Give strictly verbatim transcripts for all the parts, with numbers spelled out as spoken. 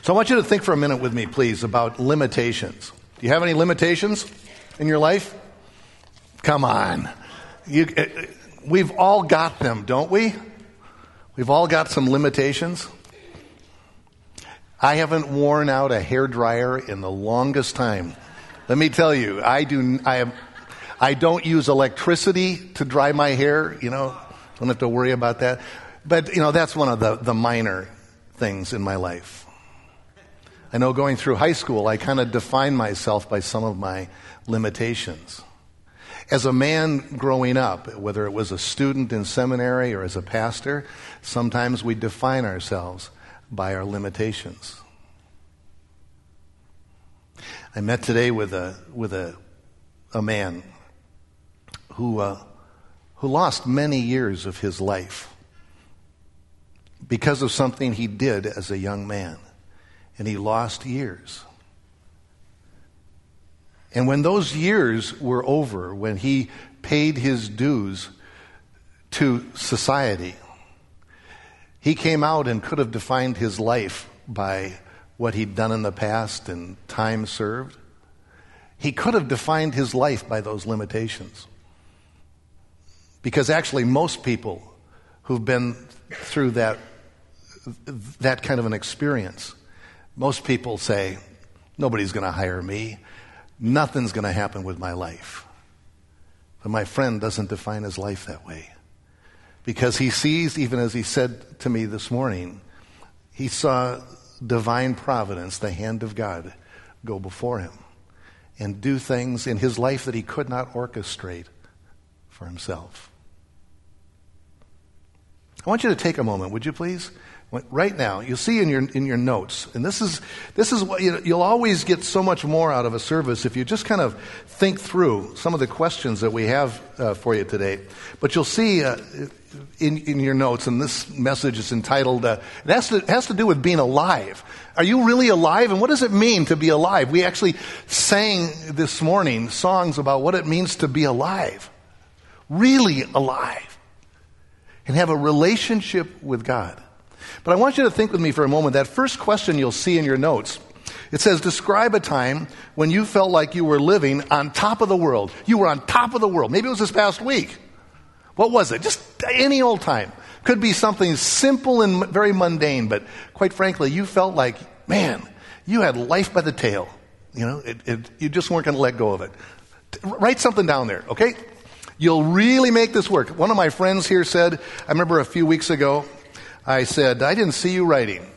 So I want you to think for a minute with me, please, about limitations. Do you have any limitations in your life? Come on. You, we've all got them, don't we? We've all got some limitations. I haven't worn out a hairdryer in the longest time. Let me tell you, I do. I am. I don't use electricity to dry my hair. You know, don't have to worry about that. But you know, that's one of the, the minor things in my life. I know going through high school, I kind of defined myself by some of my limitations. As a man growing up, whether it was a student in seminary or as a pastor, sometimes we define ourselves by our limitations. I met today with a with a a man who uh, who lost many years of his life because of something he did as a young man. And he lost years. And when those years were over, when he paid his dues to society, he came out and could have defined his life by what he'd done in the past and time served. He could have defined his life by those limitations. Because actually most people who've been through that, that kind of an experience, most people say, nobody's going to hire me. Nothing's going to happen with my life. But my friend doesn't define his life that way. Because he sees, even as he said to me this morning, he saw divine providence, the hand of God, go before him and do things in his life that he could not orchestrate for himself. I want you to take a moment, would you please? Right now, you'll see in your in your notes, and this is this is what you know, you'll always get so much more out of a service if you just kind of think through some of the questions that we have uh, for you today. But you'll see uh, in in your notes, and this message is entitled. Uh, it has to it has to do with being alive. Are you really alive? And what does it mean to be alive? We actually sang this morning songs about what it means to be alive, really alive, and have a relationship with God. But I want you to think with me for a moment. That first question you'll see in your notes, it says, describe a time when you felt like you were living on top of the world. You were on top of the world. Maybe it was this past week. What was it? Just any old time. Could be something simple and very mundane, but quite frankly, you felt like, man, you had life by the tail. You know, it, it, you just weren't going to let go of it. Write something down there, okay? You'll really make this work. One of my friends here said, I remember a few weeks ago, I said, I didn't see you writing.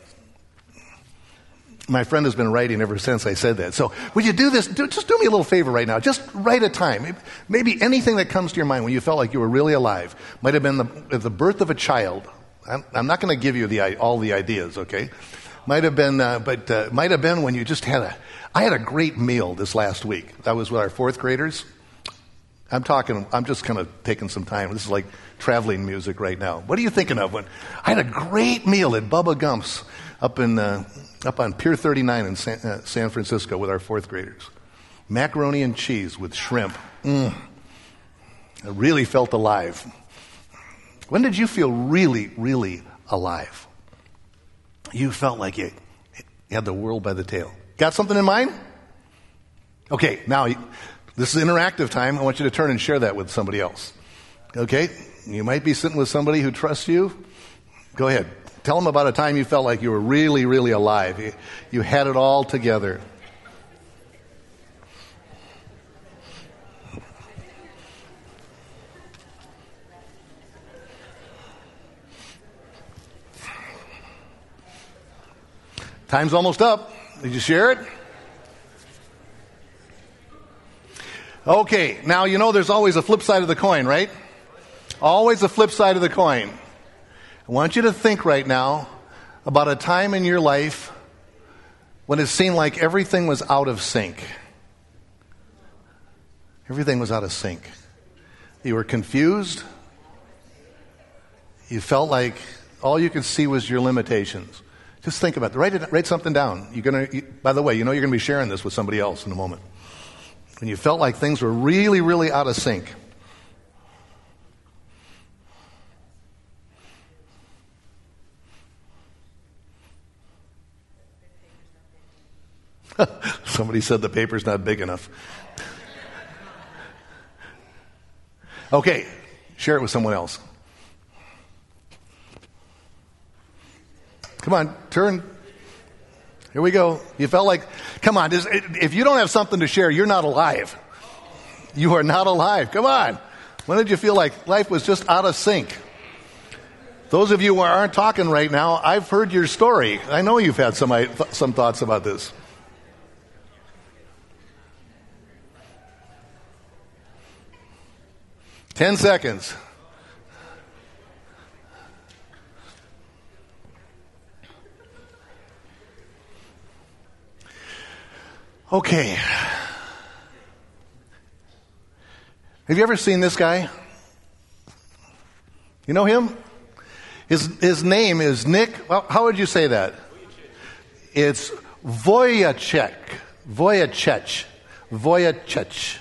My friend has been writing ever since I said that. So would you do this? Do, just do me a little favor right now. Just write a time. Maybe anything that comes to your mind when you felt like you were really alive. Might have been the, the birth of a child. I'm, I'm not going to give you the, all the ideas, okay? Might have been, uh, but uh, might have been when you just had a, I had a great meal this last week. That was with our fourth graders. I'm talking, I'm just kind of taking some time. This is like traveling music right now. What are you thinking of? When I had a great meal at Bubba Gump's up in uh, up on Pier thirty-nine in San, uh, San Francisco with our fourth graders. Macaroni and cheese with shrimp. Mm. I really felt alive. When did you feel really, really alive? You felt like you, you had the world by the tail. Got something in mind? Okay, now this is interactive time. I want you to turn and share that with somebody else. Okay? You might be sitting with somebody who trusts you. Go ahead. Tell them about a time you felt like you were really, really alive. You, you had it all together. Time's almost up. Did you share it? Okay, now you know there's always a flip side of the coin, right? Always a flip side of the coin. I want you to think right now about a time in your life when it seemed like everything was out of sync. Everything was out of sync. You were confused. You felt like all you could see was your limitations. Just think about it. Write it. Write something down. You're gonna. You, by the way, you know you're going to be sharing this with somebody else in a moment. When you felt like things were really, really out of sync. Somebody said the paper's not big enough. Okay, share it with someone else. Come on, turn. Here we go. You felt like, come on, this, if you don't have something to share, you're not alive. You are not alive. Come on. When did you feel like life was just out of sync? Those of you who aren't talking right now, I've heard your story. I know you've had some, some thoughts about this. Ten seconds. Okay. Have you ever seen this guy? You know him? His his name is Nick. Well, how would you say that? It's Vujicic. Vujicic. Vujicic.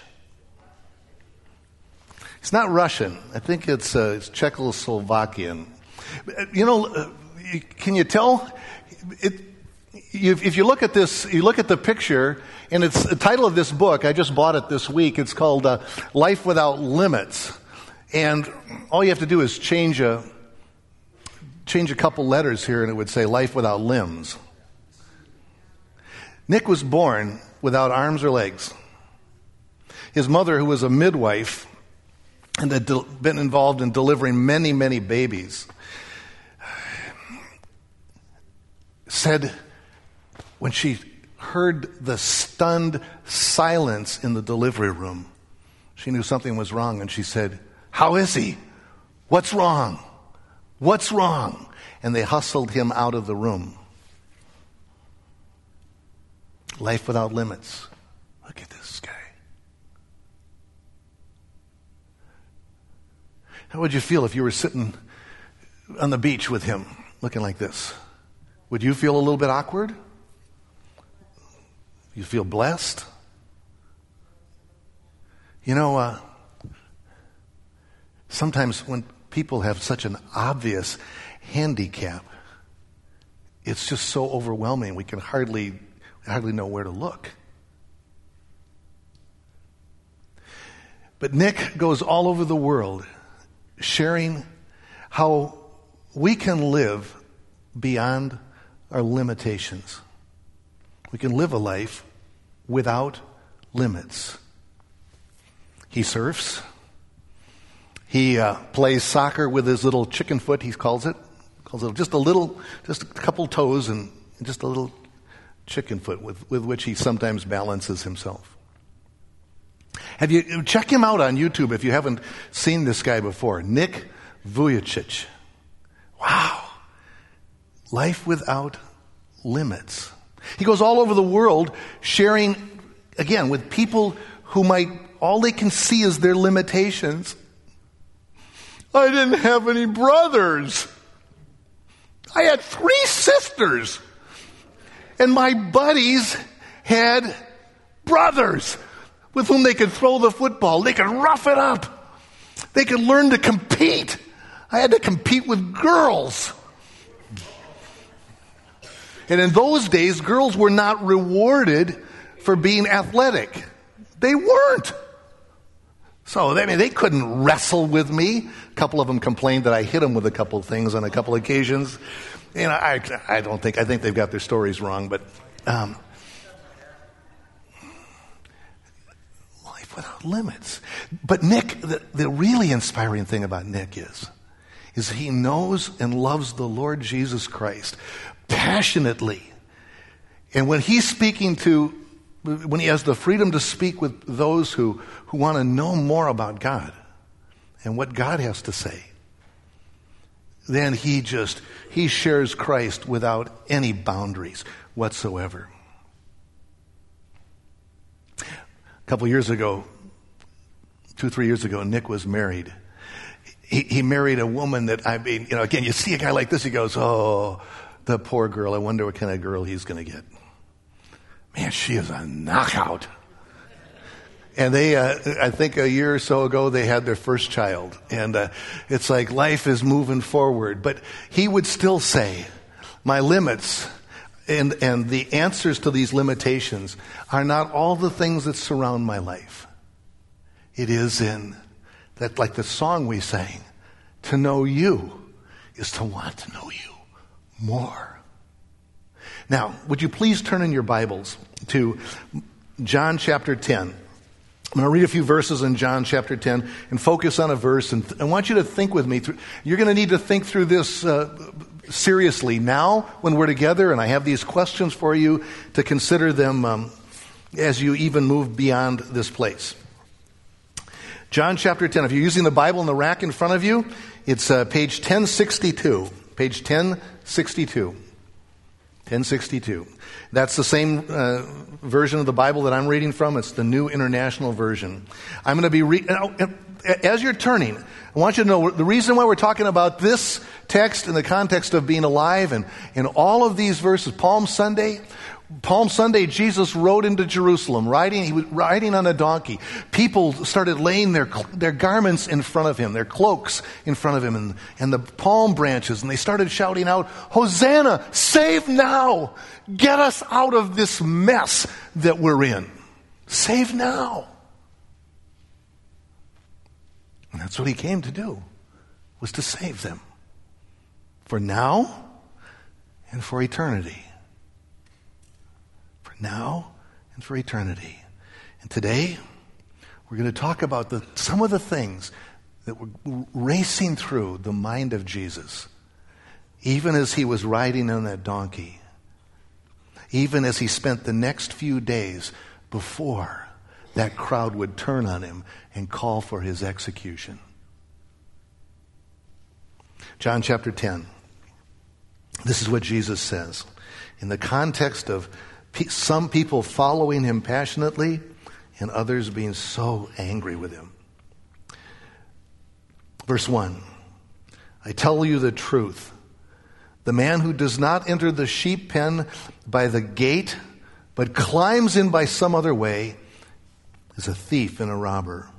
It's not Russian. I think it's, uh, it's Czechoslovakian. You know, uh, can you tell? It, you, if you look at this, you look at the picture, and it's the title of this book. I just bought it this week. It's called uh, Life Without Limits. And all you have to do is change a change a couple letters here, and it would say Life Without Limbs. Nick was born without arms or legs. His mother, who was a midwife and had de- been involved in delivering many, many babies, said when she heard the stunned silence in the delivery room, she knew something was wrong, and she said, "How is he? What's wrong? What's wrong?" And they hustled him out of the room. Life without limits. Look at this guy. How would you feel if you were sitting on the beach with him, looking like this? Would you feel a little bit awkward? You feel blessed? You know, uh, sometimes when people have such an obvious handicap, it's just so overwhelming. We can hardly, hardly know where to look. But Nick goes all over the world sharing how we can live beyond our limitations. We can live a life without limits. He surfs. He uh, plays soccer with his little chicken foot, he calls it. Calls it just a little, just a couple toes and just a little chicken foot with, with which he sometimes balances himself. Have you check him out on YouTube if you haven't seen this guy before? Nick Vujicic. Wow. Life without limits. He goes all over the world sharing, again, with people who might, all they can see is their limitations. I didn't have any brothers. I had three sisters. And my buddies had brothers with whom they could throw the football. They could rough it up. They could learn to compete. I had to compete with girls. And in those days, girls were not rewarded for being athletic. They weren't. So, I mean, they couldn't wrestle with me. A couple of them complained that I hit them with a couple of things on a couple of occasions. You know, I, I don't think, I think they've got their stories wrong, but um, life without limits. But Nick, the, the really inspiring thing about Nick is, is he knows and loves the Lord Jesus Christ passionately. And when he's speaking to, when he has the freedom to speak with those who, who want to know more about God and what God has to say, then he just, he shares Christ without any boundaries whatsoever. A couple years ago, two, three years ago, Nick was married. He, he married a woman that, I mean, you know, again, you see a guy like this, he goes, oh, the poor girl, I wonder what kind of girl he's going to get. Man, she is a knockout. And they, uh, I think a year or so ago, they had their first child. And uh, it's like life is moving forward. But he would still say, my limits, and, and the answers to these limitations are not all the things that surround my life. It is in that, like the song we sang, to know you is to want to know you more. Now, would you please turn in your Bibles to John chapter ten. I'm going to read a few verses in John chapter ten and focus on a verse. And th- I want you to think with me. Through, you're going to need to think through this uh, seriously now when we're together, and I have these questions for you to consider them um, as you even move beyond this place. John chapter ten. If you're using the Bible in the rack in front of you, it's uh, page ten sixty-two. Page ten sixty-two. ten sixty-two. That's the same uh, version of the Bible that I'm reading from. It's the New International Version. I'm going to be reading. As you're turning, I want you to know the reason why we're talking about this text in the context of being alive and, and all of these verses. Palm Sunday. Palm Sunday, Jesus rode into Jerusalem, riding, he was riding on a donkey. People started laying their their garments in front of him, their cloaks in front of him, and, and the palm branches, and they started shouting out, "Hosanna, save now! Get us out of this mess that we're in. Save now!" And that's what he came to do, was to save them. For now and for eternity. Now and for eternity. And today, we're going to talk about the, some of the things that were racing through the mind of Jesus, even as he was riding on that donkey, even as he spent the next few days before that crowd would turn on him and call for his execution. John chapter ten. This is what Jesus says. In the context of some people following him passionately and others being so angry with him. Verse one, I tell you the truth. The man who does not enter the sheep pen by the gate, but climbs in by some other way, is a thief and a robber.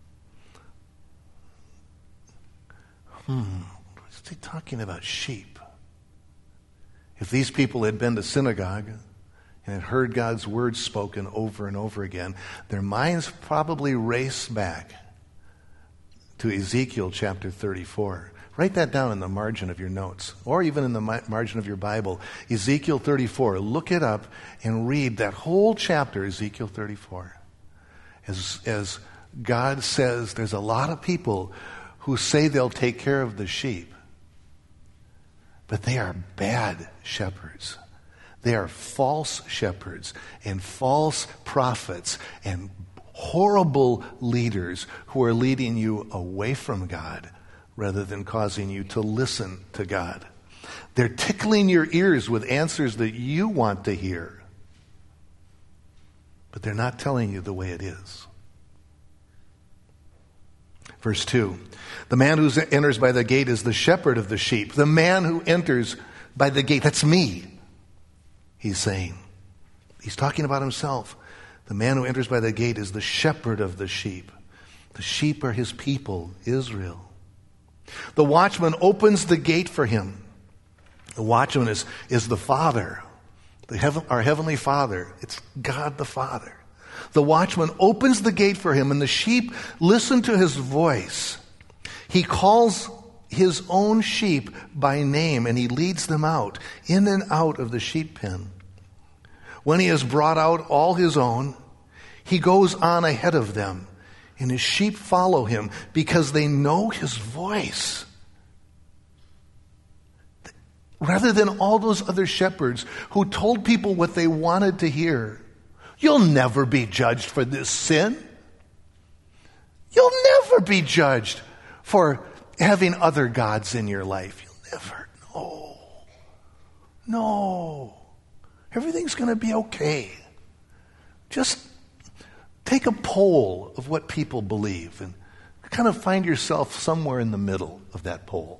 Hmm, what's he talking about? Sheep. If these people had been to synagogue and had heard God's words spoken over and over again, their minds probably race back to Ezekiel chapter thirty-four. Write that down in the margin of your notes, or even in the margin of your Bible. Ezekiel thirty-four. Look it up and read that whole chapter, Ezekiel thirty-four. As, as God says, there's a lot of people who say they'll take care of the sheep, but they are bad shepherds. They are false shepherds and false prophets and horrible leaders who are leading you away from God rather than causing you to listen to God. They're tickling your ears with answers that you want to hear, but they're not telling you the way it is. Verse two, the man who enters by the gate is the shepherd of the sheep. The man who enters by the gate, that's me. He's saying, he's talking about himself. The man who enters by the gate is the shepherd of the sheep. The sheep are his people, Israel. The watchman opens the gate for him. The watchman is, is the Father, the heaven, our heavenly Father. It's God the Father. The watchman opens the gate for him, and the sheep listen to his voice. He calls his own sheep by name, and he leads them out, in and out of the sheep pen. When he has brought out all his own, he goes on ahead of them, and his sheep follow him because they know his voice. Rather than all those other shepherds who told people what they wanted to hear. You'll never be judged for this sin. You'll never be judged for having other gods in your life. You'll never. No. No. Everything's going to be okay. Just take a poll of what people believe and kind of find yourself somewhere in the middle of that poll.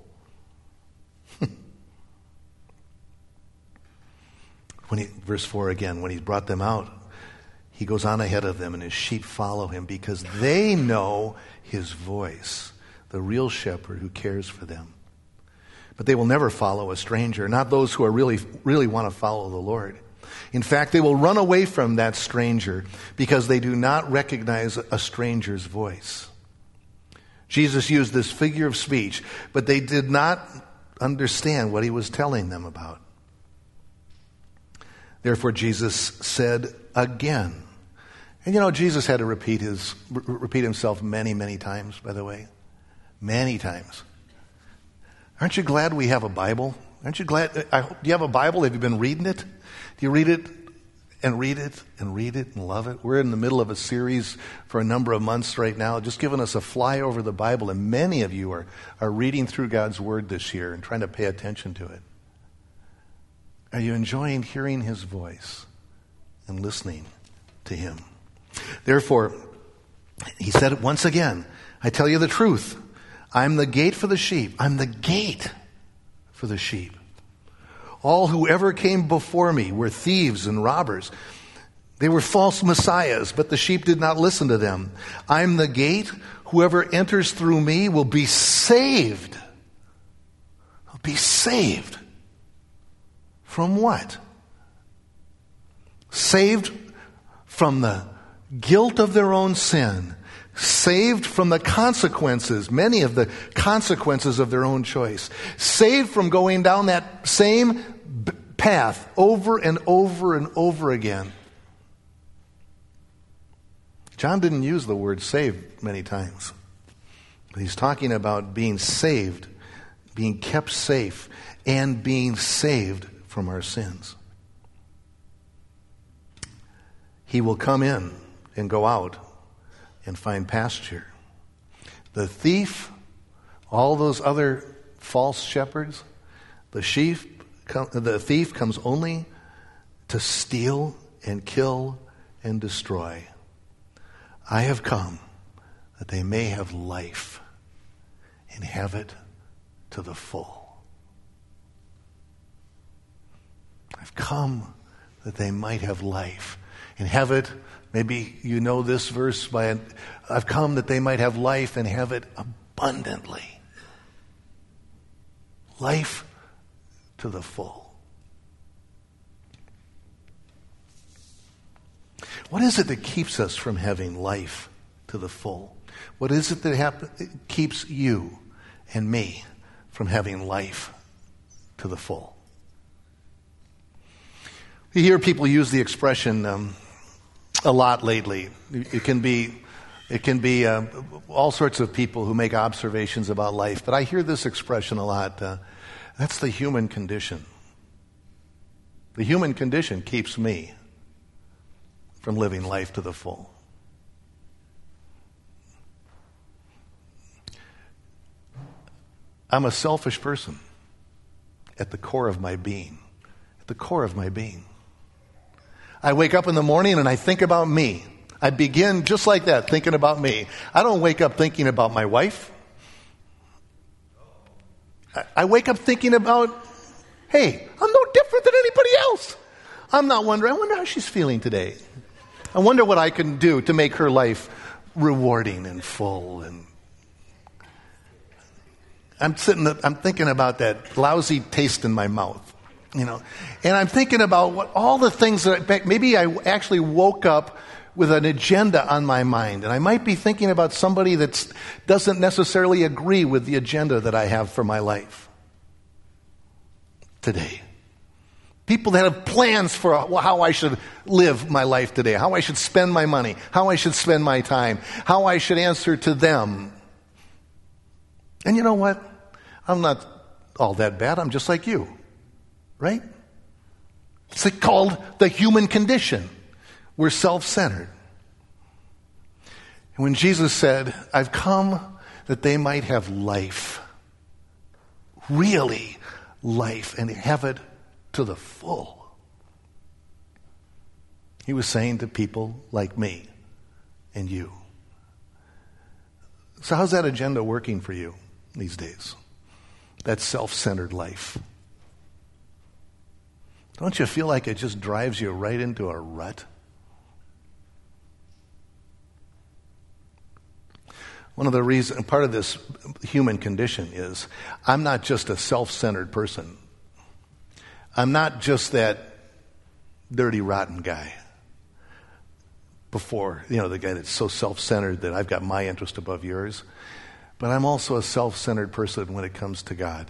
When he, verse four again, when he brought them out, he goes on ahead of them, and his sheep follow him because they know his voice, the real shepherd who cares for them. But they will never follow a stranger, not those who are really, really want to follow the Lord. In fact, they will run away from that stranger because they do not recognize a stranger's voice. Jesus used this figure of speech, but they did not understand what he was telling them about. Therefore, Jesus said again. And you know, Jesus had to repeat his repeat himself many, many times, by the way. Many times. Aren't you glad we have a Bible? Aren't you glad? I, do you have a Bible? Have you been reading it? Do you read it and read it and read it and love it? We're in the middle of a series for a number of months right now, just giving us a fly over the Bible, and many of you are, are reading through God's Word this year and trying to pay attention to it. Are you enjoying hearing his voice and listening to him? Therefore, he said it once again, I tell you the truth. I'm the gate for the sheep. I'm the gate for the sheep. All who ever came before me were thieves and robbers. They were false messiahs, but the sheep did not listen to them. I'm the gate. Whoever enters through me will be saved. Will be saved. From what? Saved from the guilt of their own sin. Saved from the consequences, many of the consequences of their own choice. Saved from going down that same b- path over and over and over again. John didn't use the word saved many times. But he's talking about being saved, being kept safe, and being saved from our sins. He will come in and go out and find pasture. The thief, all those other false shepherds, the sheep, the thief comes only to steal and kill and destroy. I have come that they may have life and have it to the full. I've come that they might have life and have it. Maybe you know this verse by, I've come that they might have life and have it abundantly. Life to the full. What is it that keeps us from having life to the full? What is it that happen, keeps you and me from having life to the full? You hear people use the expression um, a lot lately. It can be, it can be uh, all sorts of people who make observations about life, but I hear this expression a lot. Uh, that's the human condition. The human condition keeps me from living life to the full. I'm a selfish person at the core of my being. At the core of my being. I wake up in the morning and I think about me. I begin just like that, thinking about me. I don't wake up thinking about my wife. I wake up thinking about, hey, I'm no different than anybody else. I'm not wondering, I wonder how she's feeling today. I wonder what I can do to make her life rewarding and full. And I'm sitting, I'm thinking about that lousy taste in my mouth. You know, and I'm thinking about what all the things that maybe I actually woke up with an agenda on my mind, and I might be thinking about somebody that doesn't necessarily agree with the agenda that I have for my life today. People that have plans for how I should live my life today, how I should spend my money, how I should spend my time, how I should answer to them. And you know what? I'm not all that bad. I'm just like you. Right? It's called the human condition. We're self-centered. And when Jesus said, I've come that they might have life, really life, and have it to the full, he was saying to people like me and you. So how's that agenda working for you these days? That self-centered life. Don't you feel like it just drives you right into a rut? One of the reasons, part of this human condition is I'm not just a self-centered person. I'm not just that dirty, rotten guy before, you know, the guy that's so self-centered that I've got my interest above yours. But I'm also a self-centered person when it comes to God.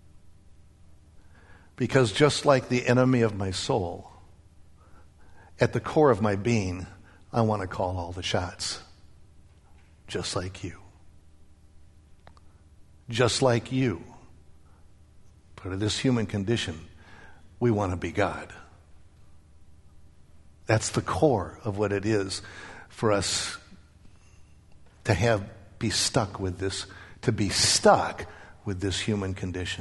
Because just like the enemy of my soul, at the core of my being, I want to call all the shots. Just like you. Just like you. Part of this human condition, we want to be God. That's the core of what it is for us to have, be stuck with this, to be stuck with this human condition.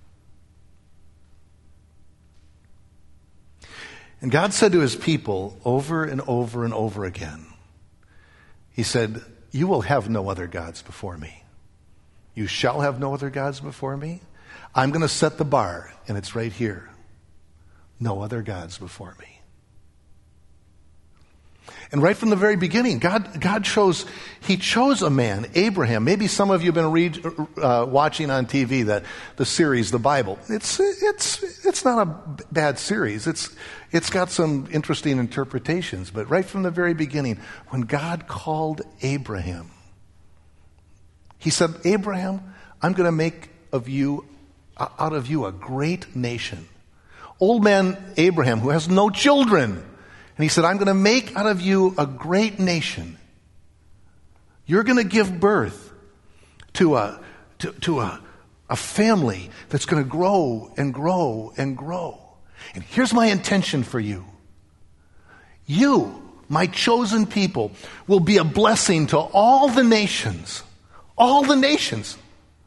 And God said to his people over and over and over again, he said, you will have no other gods before me. You shall have no other gods before me. I'm going to set the bar, and it's right here. No other gods before me. And right from the very beginning, God, God chose, he chose a man, Abraham. Maybe some of you have been read, uh, watching on T V that the series, the Bible. It's, it's, it's not a bad series. It's, it's got some interesting interpretations. But right from the very beginning, when God called Abraham, he said, Abraham, I'm going to make of you, out of you a great nation. Old man Abraham, who has no children. And he said, I'm going to make out of you a great nation. You're going to give birth to a, to, to a, a family that's going to grow and grow and grow. And here's my intention for you. You, my chosen people, will be a blessing to all the nations. All the nations.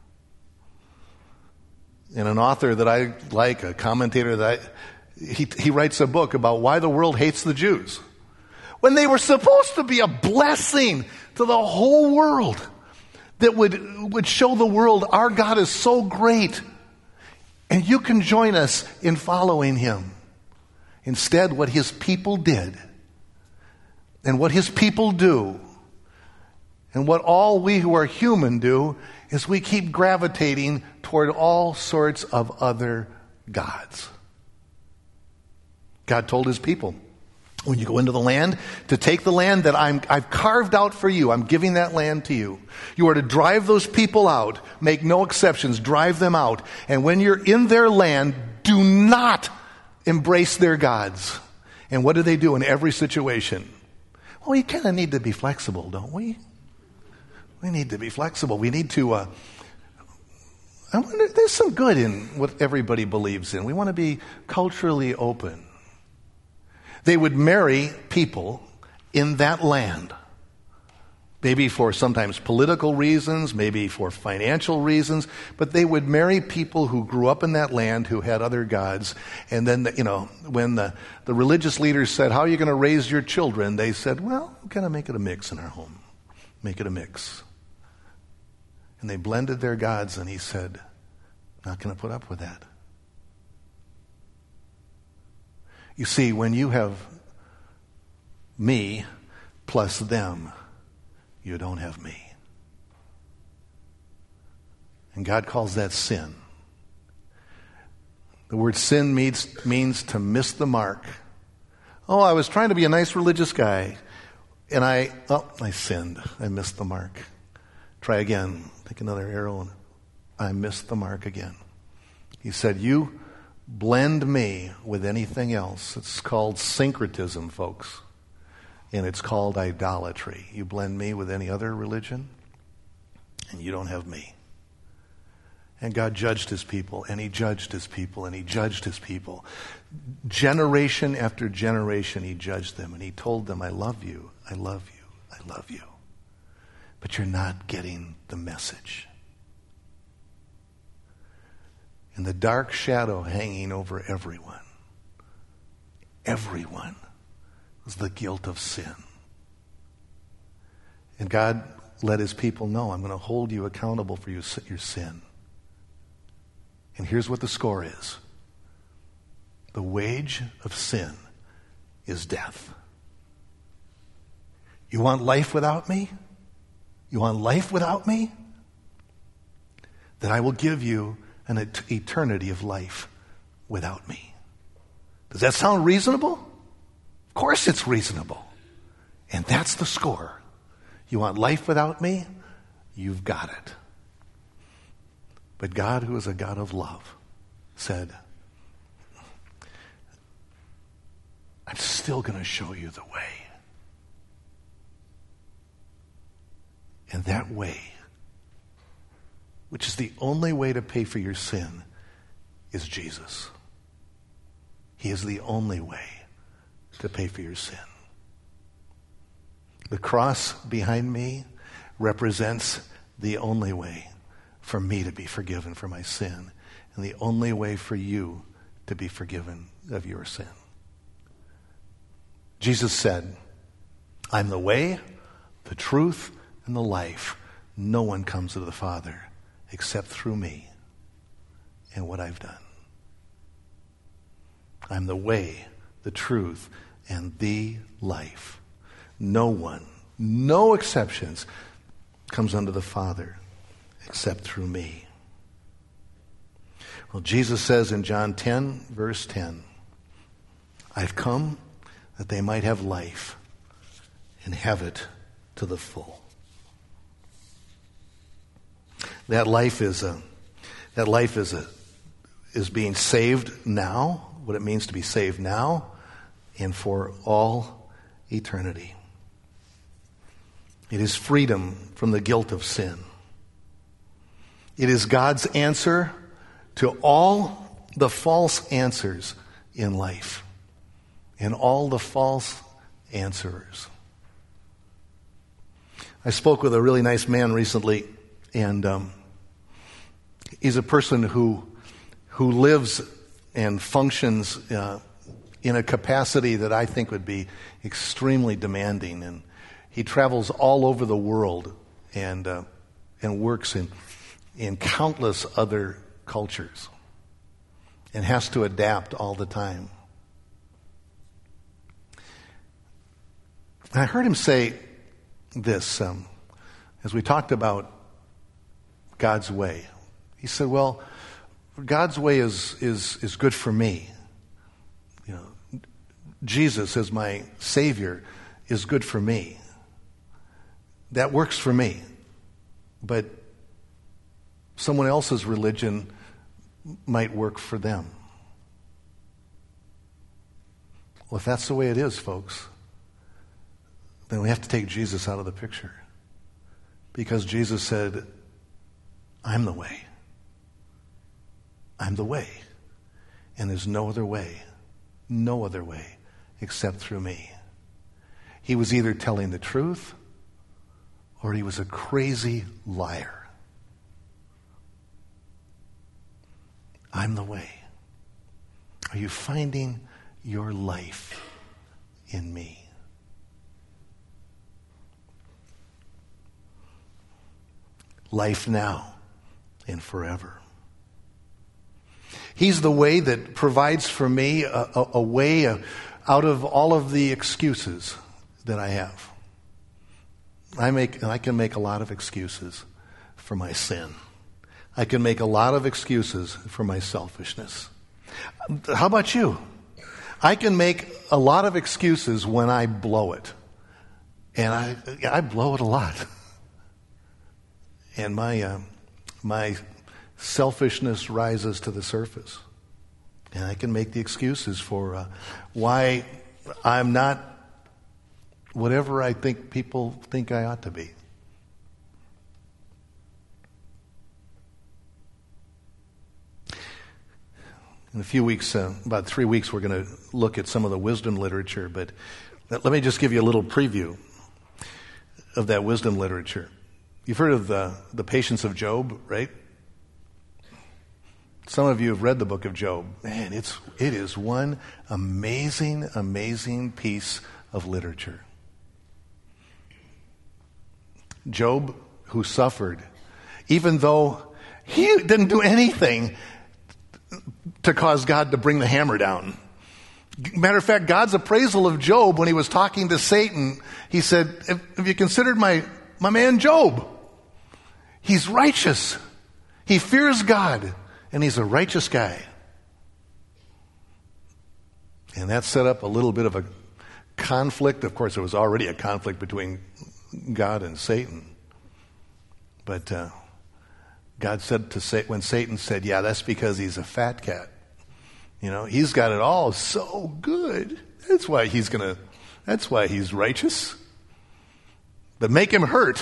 And an author that I like, a commentator that I... He, he writes a book about why the world hates the Jews. When they were supposed to be a blessing to the whole world that would, would show the world our God is so great. And you can join us in following him. Instead, what his people did and what his people do and what all we who are human do is we keep gravitating toward all sorts of other gods. God told his people, when you go into the land, to take the land that I'm, I've carved out for you. I'm giving that land to you. You are to drive those people out. Make no exceptions. Drive them out. And when you're in their land, do not embrace their gods. And what do they do in every situation? Well, we kind of need to be flexible, don't we? We need to be flexible. We need to... Uh, I wonder, there's some good in what everybody believes in. We want to be culturally open. They would marry people in that land, maybe for sometimes political reasons, maybe for financial reasons, but they would marry people who grew up in that land who had other gods. And then, you know, when the, the religious leaders said, how are you going to raise your children? They said, well, we're going to make it a mix in our home. Make it a mix. And they blended their gods, and he said, not going to put up with that. You see, when you have me plus them, you don't have me. And God calls that sin. The word sin means, means to miss the mark. Oh, I was trying to be a nice religious guy, and I, oh, I sinned. I missed the mark. Try again. Take another arrow, and I missed the mark again. He said, you blend me with anything else. It's called syncretism, folks. And it's called idolatry. You blend me with any other religion, and you don't have me. And God judged his people, and he judged his people, and he judged his people. Generation after generation, he judged them, and he told them, I love you, I love you, I love you. But you're not getting the message. And the dark shadow hanging over everyone, everyone, was the guilt of sin. And God let his people know, I'm going to hold you accountable for your, your sin. And here's what the score is. The wage of sin is death. You want life without me? You want life without me? Then I will give you an et- eternity of life without me. Does that sound reasonable? Of course it's reasonable. And that's the score. You want life without me? You've got it. But God, who is a God of love, said, I'm still going to show you the way. And that way, which is the only way to pay for your sin, is Jesus. He is the only way to pay for your sin. The cross behind me represents the only way for me to be forgiven for my sin, and the only way for you to be forgiven of your sin. Jesus said, I'm the way, the truth, and the life. No one comes to the Father except through me and what I've done. I'm the way, the truth, and the life. No one, no exceptions, comes unto the Father except through me. Well, Jesus says in John ten, verse ten, I've come that they might have life and have it to the full. That life is a, that life is a, is being saved now, what it means to be saved now, and for all eternity. It is freedom from the guilt of sin. It is God's answer to all the false answers in life and all the false answerers. I spoke with a really nice man recently, and um, he's a person who who lives and functions uh, in a capacity that I think would be extremely demanding. And he travels all over the world and uh, and works in in countless other cultures and has to adapt all the time. And I heard him say this um, as we talked about God's way. He said, well, God's way is is is good for me. You know, Jesus as my Savior is good for me. That works for me. But someone else's religion might work for them. Well, if that's the way it is, folks, then we have to take Jesus out of the picture. Because Jesus said, I'm the way. I'm the way. And there's no other way, no other way except through me. He was either telling the truth or he was a crazy liar. I'm the way. Are you finding your life in me? Life now and forever. He's the way that provides for me a, a, a way out of all of the excuses that I have. I make, I can make a lot of excuses for my sin. I can make a lot of excuses for my selfishness. How about you? I can make a lot of excuses when I blow it. And I, I blow it a lot. And my uh, my selfishness rises to the surface. And I can make the excuses for uh, why I'm not whatever I think people think I ought to be. In a few weeks, uh, about three weeks, we're going to look at some of the wisdom literature. But let me just give you a little preview of that wisdom literature. You've heard of the, the patience of Job, right? Some of you have read the book of Job. Man, it's it is one amazing, amazing piece of literature. Job, who suffered, even though he didn't do anything to cause God to bring the hammer down. Matter of fact, God's appraisal of Job when he was talking to Satan, he said, if, if you considered my my man Job. He's righteous. He fears God, and he's a righteous guy. And that set up a little bit of a conflict. Of course, there was already a conflict between God and Satan. But uh, God said to Satan, when Satan said, yeah, that's because he's a fat cat. You know, he's got it all so good. That's why he's going to, that's why he's righteous. But make him hurt,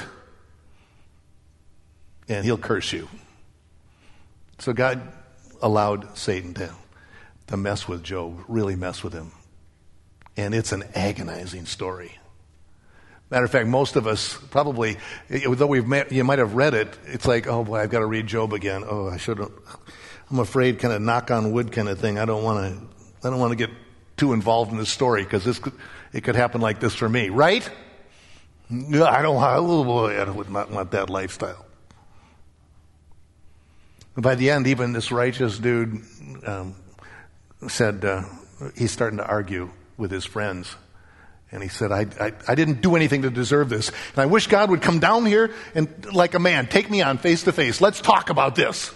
and he'll curse you. So God allowed Satan to, to mess with Job, really mess with him. And it's an agonizing story. Matter of fact, most of us probably, though we've met, you might have read it, it's like, oh boy, I've got to read Job again. Oh, I should have. I'm afraid, kind of knock on wood kind of thing. I don't want to. I don't want to get too involved in this story because this could, it could happen like this for me, right? I don't want. Oh boy, I would not want that lifestyle. By the end, even this righteous dude um, said uh, he's starting to argue with his friends. And he said, I, I, I didn't do anything to deserve this. And I wish God would come down here and, like a man, take me on face to face. Let's talk about this.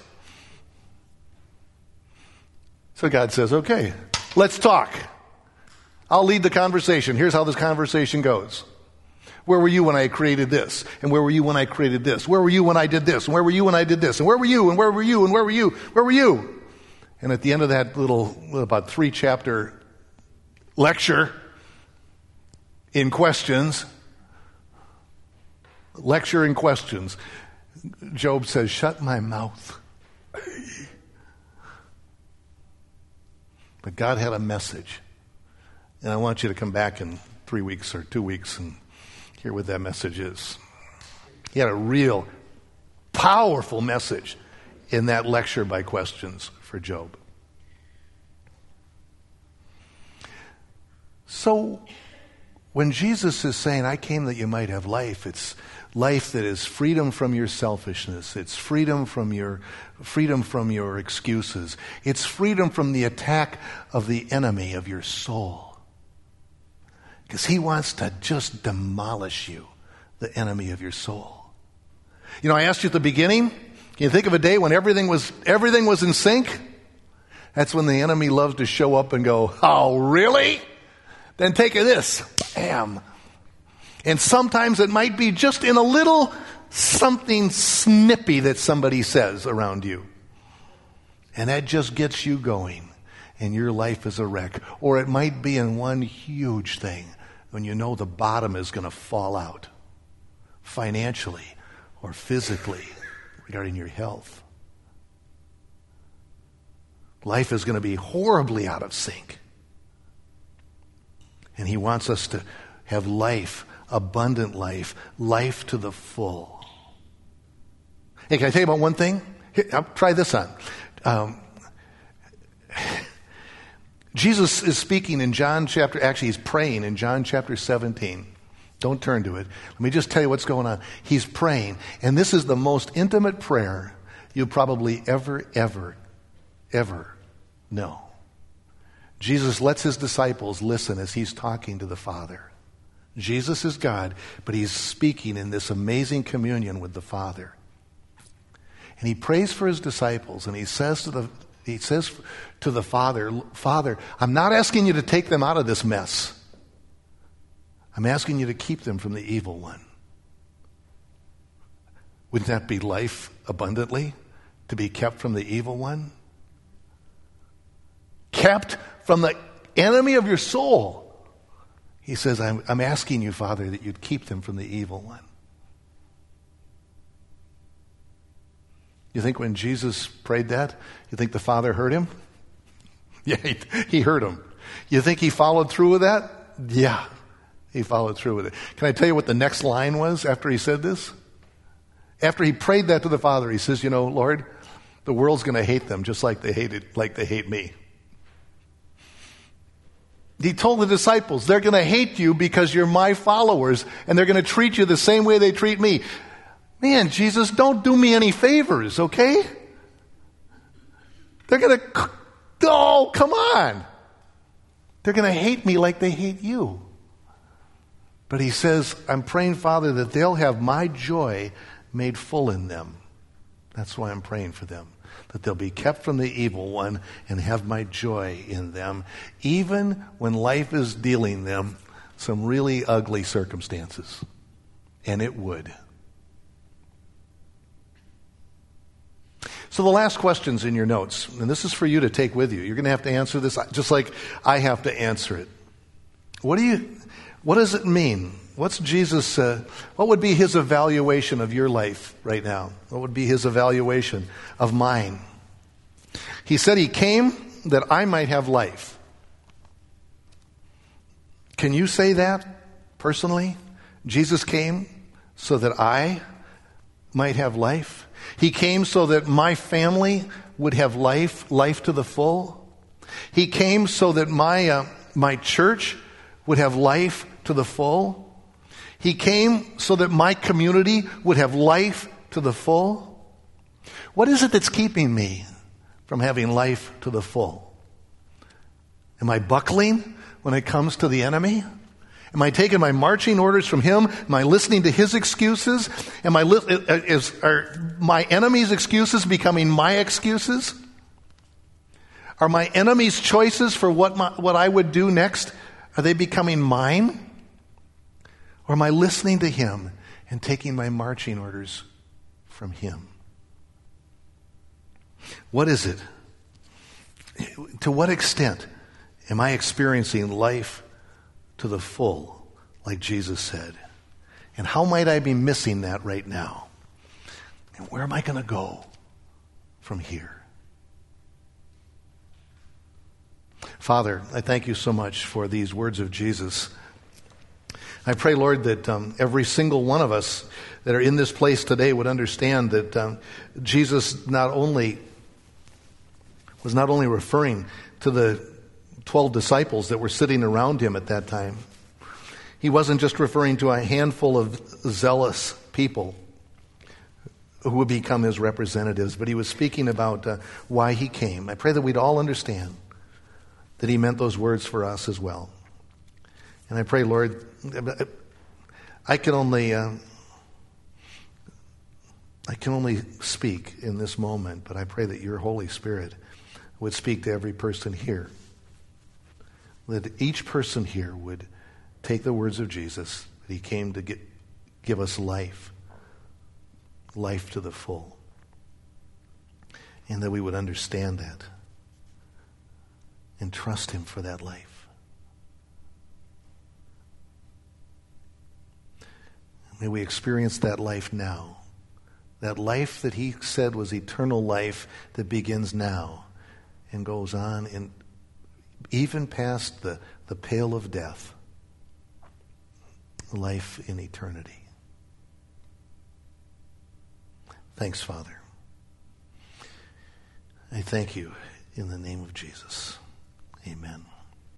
So God says, okay, let's talk. I'll lead the conversation. Here's how this conversation goes. Where were you when I created this? And where were you when I created this? Where were you when I did this? And where were you when I did this? And where were you? And where were you? And where were you? Where were you? And at the end of that little, about three chapter lecture in questions, lecture in questions, Job says, shut my mouth. But God had a message. And I want you to come back in three weeks or two weeks and hear what that message is. He had a real powerful message in that lecture by questions for Job. So when Jesus is saying, I came that you might have life, it's life that is freedom from your selfishness. It's freedom from your freedom from your excuses. It's freedom from the attack of the enemy of your soul. Because he wants to just demolish you, the enemy of your soul. You know, I asked you at the beginning, can you think of a day when everything was everything was in sync? That's when the enemy loves to show up and go, oh, really? Then take this. Bam. And sometimes it might be just in a little something snippy that somebody says around you. And that just gets you going. And your life is a wreck. Or it might be in one huge thing when you know the bottom is going to fall out. Financially or physically regarding your health. Life is going to be horribly out of sync. And he wants us to have life, abundant life, life to the full. Hey, can I tell you about one thing? Here, I'll try this on. Um, Jesus is speaking in John chapter, actually he's praying in John chapter seventeen. Don't turn to it. Let me just tell you what's going on. He's praying, and this is the most intimate prayer you probably ever, ever, ever know. Jesus lets his disciples listen as he's talking to the Father. Jesus is God, but he's speaking in this amazing communion with the Father. And he prays for his disciples, and he says to the he says to the Father, Father, I'm not asking you to take them out of this mess. I'm asking you to keep them from the evil one. Wouldn't that be life abundantly? To be kept from the evil one? Kept from the enemy of your soul. He says, I'm, I'm asking you, Father, that you'd keep them from the evil one. You think when Jesus prayed that, you think the Father heard him? Yeah, he, he heard him. You think he followed through with that? Yeah, he followed through with it. Can I tell you what the next line was after he said this? After he prayed that to the Father, he says, you know, Lord, the world's going to hate them just like they hated, like they hate me. He told the disciples, they're going to hate you because you're my followers, and they're going to treat you the same way they treat me. Man, Jesus, don't do me any favors, okay? They're going to, oh, come on. They're going to hate me like they hate you. But he says, I'm praying, Father, that they'll have my joy made full in them. That's why I'm praying for them, that they'll be kept from the evil one and have my joy in them, even when life is dealing them some really ugly circumstances. And it would. So the last question's in your notes, and this is for you to take with you. You're going to have to answer this just like I have to answer it. What do you, what does it mean? What's Jesus, uh, what would be his evaluation of your life right now? What would be his evaluation of mine? He said he came that I might have life. Can you say that personally? Jesus came so that I might have life. He came so that my family would have life, life to the full. He came so that my uh, my church would have life to the full. He came so that my community would have life to the full. What is it that's keeping me from having life to the full? Am I buckling when it comes to the enemy? Am I taking my marching orders from him? Am I listening to his excuses? Am I li- is, are my enemy's excuses becoming my excuses? Are my enemy's choices for what my, what I would do next, are they becoming mine? Or am I listening to him and taking my marching orders from him? What is it? To what extent am I experiencing life to the full, like Jesus said? And how might I be missing that right now? And where am I going to go from here? Father, I thank you so much for these words of Jesus. I pray, Lord, that um, every single one of us that are in this place today would understand that um, Jesus not only was not only referring to the twelve disciples that were sitting around him at that time. He wasn't just referring to a handful of zealous people who would become his representatives, but he was speaking about uh, why he came. I pray that we'd all understand that he meant those words for us as well. And I pray, Lord, I can only uh, I can only speak in this moment, but I pray that your Holy Spirit would speak to every person here. That each person here would take the words of Jesus, that he came to get, give us life, life to the full. And that we would understand that and trust him for that life. May we experience that life now. That life that he said was eternal life that begins now and goes on in even past the, the pale of death, life in eternity. Thanks, Father. I thank you in the name of Jesus. Amen.